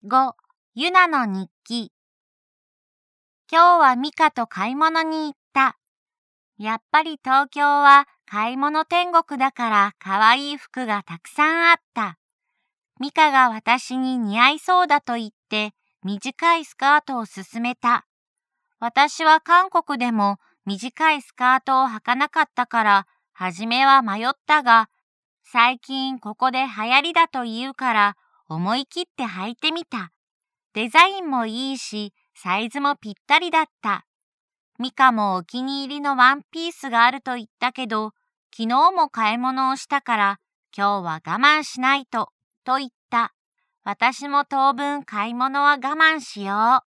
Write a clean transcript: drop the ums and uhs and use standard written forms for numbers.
5、ゆなの日記。今日はミカと買い物に行った。やっぱり東京は買い物天国だから可愛い服がたくさんあった。ミカが私に似合いそうだと言って短いスカートを勧めた。私は韓国でも短いスカートを履かなかったから初めは迷ったが、最近ここで流行りだと言うから思い切って履いてみた。デザインもいいし、サイズもぴったりだった。ミカもお気に入りのワンピースがあると言ったけど、昨日も買い物をしたから今日は我慢しないと言った。私も当分買い物は我慢しよう。